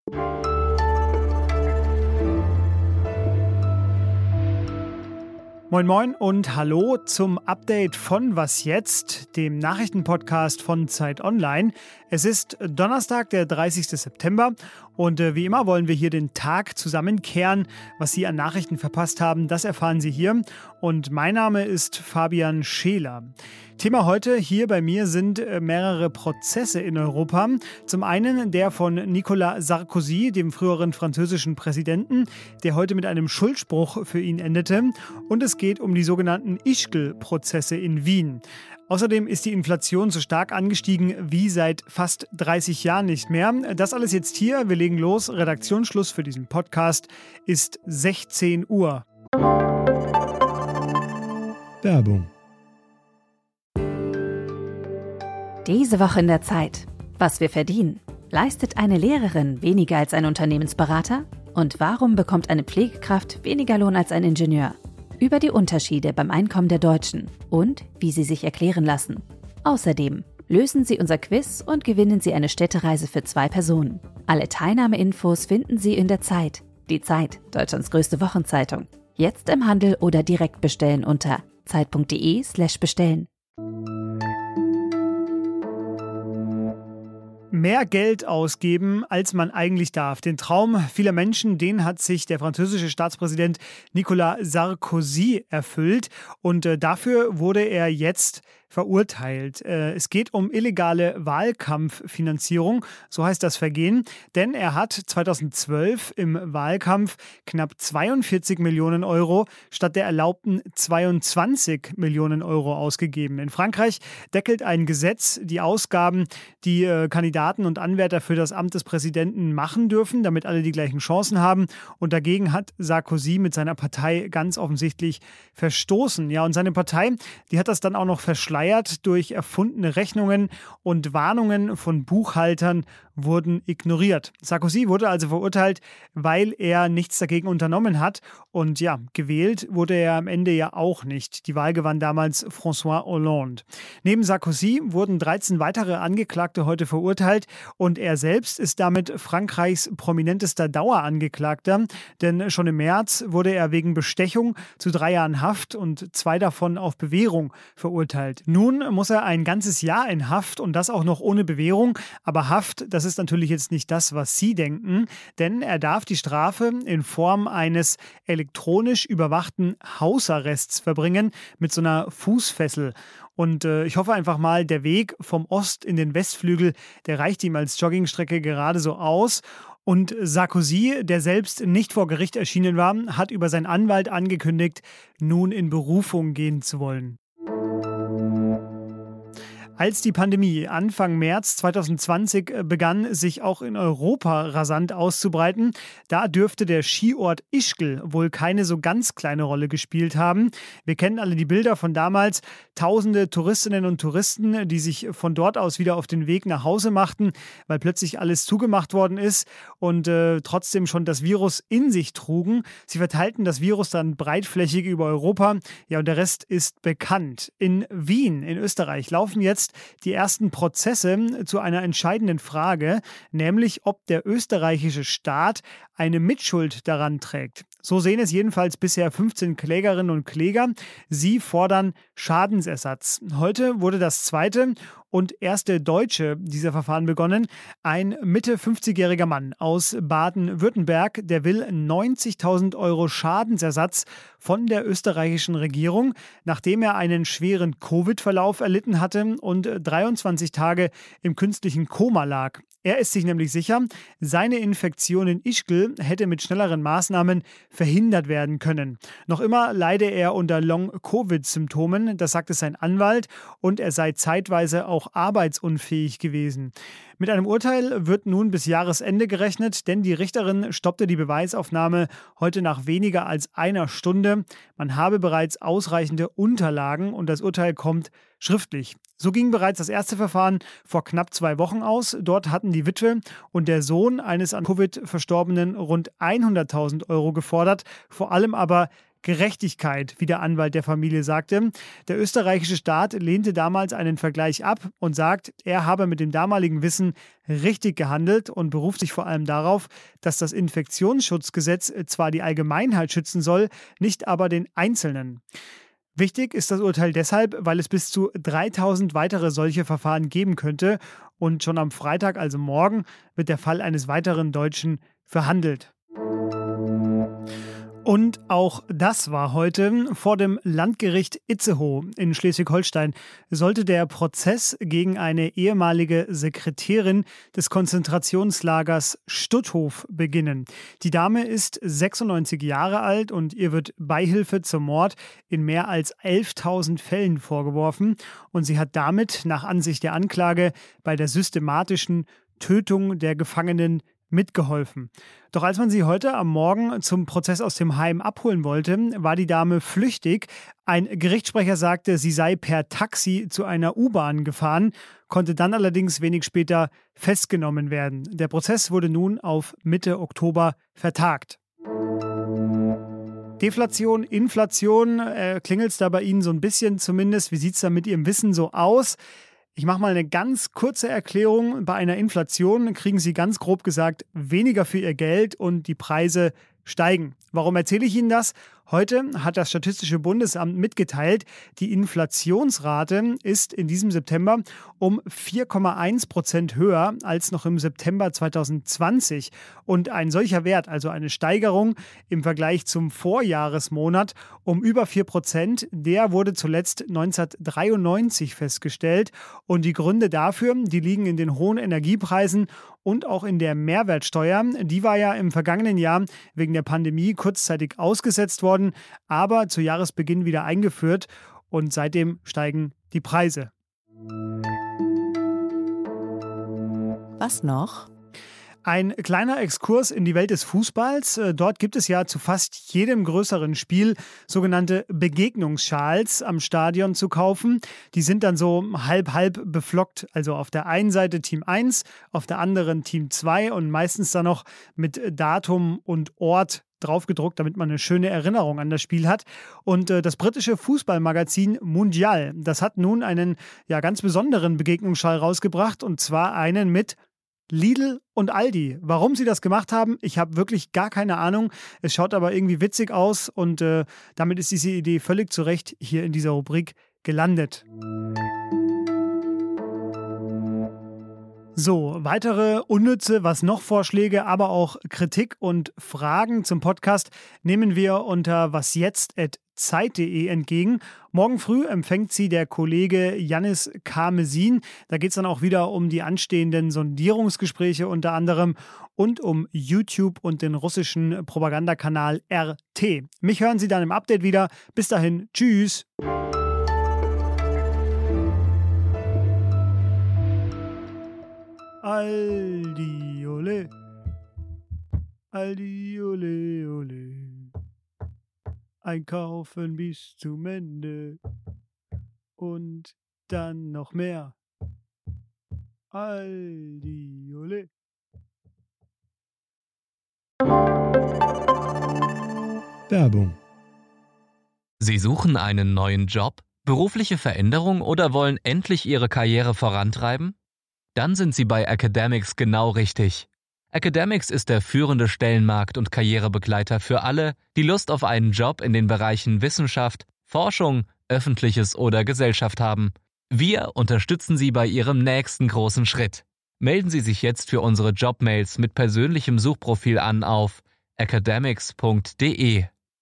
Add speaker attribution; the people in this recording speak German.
Speaker 1: Moin Moin und hallo zum Update von Was jetzt, dem Nachrichtenpodcast von Zeit Online. Es ist Donnerstag, der 30. September und wie immer wollen wir hier den Tag zusammenkehren. Was Sie an Nachrichten verpasst haben, das erfahren Sie hier. Und mein Name ist Fabian Scheler. Thema heute hier bei mir sind mehrere Prozesse in Europa. Zum einen der von Nicolas Sarkozy, dem früheren französischen Präsidenten, der heute mit einem Schuldspruch für ihn endete. Und es geht um die sogenannten Ischgl-Prozesse in Wien. Außerdem ist die Inflation so stark angestiegen wie seit fast 30 Jahren nicht mehr. Das alles jetzt hier. Wir legen los. Redaktionsschluss für diesen Podcast ist 16 Uhr.
Speaker 2: Werbung.
Speaker 3: Diese Woche in der Zeit. Was wir verdienen. Leistet eine Lehrerin weniger als ein Unternehmensberater? Und warum bekommt eine Pflegekraft weniger Lohn als ein Ingenieur? Über die Unterschiede beim Einkommen der Deutschen und wie sie sich erklären lassen. Außerdem lösen Sie unser Quiz und gewinnen Sie eine Städtereise für 2 Personen. Alle Teilnahmeinfos finden Sie in der Zeit. Die Zeit, Deutschlands größte Wochenzeitung. Jetzt im Handel oder direkt bestellen unter zeit.de/bestellen.
Speaker 1: Mehr Geld ausgeben, als man eigentlich darf. Den Traum vieler Menschen, den hat sich der französische Staatspräsident Nicolas Sarkozy erfüllt. Und dafür wurde er jetzt verurteilt. Es geht um illegale Wahlkampffinanzierung, so heißt das Vergehen, denn er hat 2012 im Wahlkampf knapp 42 Millionen Euro statt der erlaubten 22 Millionen Euro ausgegeben. In Frankreich deckelt ein Gesetz die Ausgaben, die Kandidaten und Anwärter für das Amt des Präsidenten machen dürfen, damit alle die gleichen Chancen haben. Und dagegen hat Sarkozy mit seiner Partei ganz offensichtlich verstoßen. Ja, und seine Partei, die hat das dann auch noch verschleiert. Durch erfundene Rechnungen und Warnungen von Buchhaltern wurden ignoriert. Sarkozy wurde also verurteilt, weil er nichts dagegen unternommen hat. Und ja, gewählt wurde er am Ende ja auch nicht. Die Wahl gewann damals François Hollande. Neben Sarkozy wurden 13 weitere Angeklagte heute verurteilt und er selbst ist damit Frankreichs prominentester Dauerangeklagter, denn schon im März wurde er wegen Bestechung zu 3 Jahren Haft und 2 davon auf Bewährung verurteilt. Nun muss er ein ganzes Jahr in Haft und das auch noch ohne Bewährung. Aber Haft, das ist natürlich jetzt nicht das, was Sie denken, denn er darf die Strafe in Form eines elektronisch überwachten Hausarrests verbringen mit so einer Fußfessel. Und ich hoffe einfach mal, der Weg vom Ost in den Westflügel, der reicht ihm als Joggingstrecke gerade so aus. Und Sarkozy, der selbst nicht vor Gericht erschienen war, hat über seinen Anwalt angekündigt, nun in Berufung gehen zu wollen. Als die Pandemie Anfang März 2020 begann, sich auch in Europa rasant auszubreiten, da dürfte der Skiort Ischgl wohl keine so ganz kleine Rolle gespielt haben. Wir kennen alle die Bilder von damals. Tausende Touristinnen und Touristen, die sich von dort aus wieder auf den Weg nach Hause machten, weil plötzlich alles zugemacht worden ist und trotzdem schon das Virus in sich trugen. Sie verteilten das Virus dann breitflächig über Europa. Ja, und der Rest ist bekannt. In Wien, in Österreich, laufen jetzt die ersten Prozesse zu einer entscheidenden Frage, nämlich ob der österreichische Staat eine Mitschuld daran trägt. So sehen es jedenfalls bisher 15 Klägerinnen und Kläger. Sie fordern Schadensersatz. Heute wurde das zweite und erste deutsche dieser Verfahren begonnen. Ein Mitte 50-jähriger Mann aus Baden-Württemberg, der will 90.000 Euro Schadensersatz von der österreichischen Regierung, nachdem er einen schweren Covid-Verlauf erlitten hatte und 23 Tage im künstlichen Koma lag. Er ist sich nämlich sicher, seine Infektion in Ischgl hätte mit schnelleren Maßnahmen verhindert werden können. Noch immer leide er unter Long-Covid-Symptomen, das sagte sein Anwalt, und er sei zeitweise auch arbeitsunfähig gewesen. Mit einem Urteil wird nun bis Jahresende gerechnet, denn die Richterin stoppte die Beweisaufnahme heute nach weniger als einer Stunde. Man habe bereits ausreichende Unterlagen und das Urteil kommt schriftlich. So ging bereits das erste Verfahren vor knapp 2 Wochen aus. Dort hatten die Witwe und der Sohn eines an Covid Verstorbenen rund 100.000 Euro gefordert, vor allem aber Gerechtigkeit, wie der Anwalt der Familie sagte. Der österreichische Staat lehnte damals einen Vergleich ab und sagt, er habe mit dem damaligen Wissen richtig gehandelt und beruft sich vor allem darauf, dass das Infektionsschutzgesetz zwar die Allgemeinheit schützen soll, nicht aber den Einzelnen. Wichtig ist das Urteil deshalb, weil es bis zu 3000 weitere solche Verfahren geben könnte und schon am Freitag, also morgen, wird der Fall eines weiteren Deutschen verhandelt. Und auch das war heute. Vor dem Landgericht Itzehoe in Schleswig-Holstein sollte der Prozess gegen eine ehemalige Sekretärin des Konzentrationslagers Stutthof beginnen. Die Dame ist 96 Jahre alt und ihr wird Beihilfe zum Mord in mehr als 11.000 Fällen vorgeworfen. Und sie hat damit nach Ansicht der Anklage bei der systematischen Tötung der Gefangenen mitgeholfen. Doch als man sie heute am Morgen zum Prozess aus dem Heim abholen wollte, war die Dame flüchtig. Ein Gerichtssprecher sagte, sie sei per Taxi zu einer U-Bahn gefahren, konnte dann allerdings wenig später festgenommen werden. Der Prozess wurde nun auf Mitte Oktober vertagt. Deflation, Inflation, klingelt es da bei Ihnen so ein bisschen zumindest? Wie sieht es da mit Ihrem Wissen so aus? Ich mache mal eine ganz kurze Erklärung. Bei einer Inflation kriegen Sie ganz grob gesagt weniger für Ihr Geld und die Preise steigen. Warum erzähle ich Ihnen das? Heute hat das Statistische Bundesamt mitgeteilt, die Inflationsrate ist in diesem September um 4,1% höher als noch im September 2020. Und ein solcher Wert, also eine Steigerung im Vergleich zum Vorjahresmonat um über 4%, der wurde zuletzt 1993 festgestellt. Und die Gründe dafür, die liegen in den hohen Energiepreisen und auch in der Mehrwertsteuer. Die war ja im vergangenen Jahr wegen der Pandemie kurzzeitig ausgesetzt worden, aber zu Jahresbeginn wieder eingeführt und seitdem steigen die Preise.
Speaker 2: Was noch?
Speaker 1: Ein kleiner Exkurs in die Welt des Fußballs. Dort gibt es ja zu fast jedem größeren Spiel sogenannte Begegnungsschals am Stadion zu kaufen. Die sind dann so halb beflockt. Also auf der einen Seite Team 1, auf der anderen Team 2 und meistens dann noch mit Datum und Ort draufgedruckt, damit man eine schöne Erinnerung an das Spiel hat. Und das britische Fußballmagazin Mundial, das hat nun einen ganz besonderen Begegnungsschal rausgebracht, und zwar einen mit Lidl und Aldi. Warum sie das gemacht haben, ich habe wirklich gar keine Ahnung. Es schaut aber irgendwie witzig aus und damit ist diese Idee völlig zu Recht hier in dieser Rubrik gelandet. So, weitere unnütze, was noch Vorschläge, aber auch Kritik und Fragen zum Podcast nehmen wir unter wasjetzt@zeit.de entgegen. Morgen früh empfängt sie der Kollege Yannis Karmesin. Da geht es dann auch wieder um die anstehenden Sondierungsgespräche unter anderem und um YouTube und den russischen Propagandakanal RT. Mich hören Sie dann im Update wieder. Bis dahin, tschüss. Aldi, ole. Aldi, ole, ole. Einkaufen bis zum Ende. Und dann noch mehr. Aldi, ole.
Speaker 4: Werbung.
Speaker 5: Sie suchen einen neuen Job, berufliche Veränderung oder wollen endlich Ihre Karriere vorantreiben? Dann sind Sie bei Academics genau richtig. Academics ist der führende Stellenmarkt- und Karrierebegleiter für alle, die Lust auf einen Job in den Bereichen Wissenschaft, Forschung, Öffentliches oder Gesellschaft haben. Wir unterstützen Sie bei Ihrem nächsten großen Schritt. Melden Sie sich jetzt für unsere Jobmails mit persönlichem Suchprofil an auf academics.de.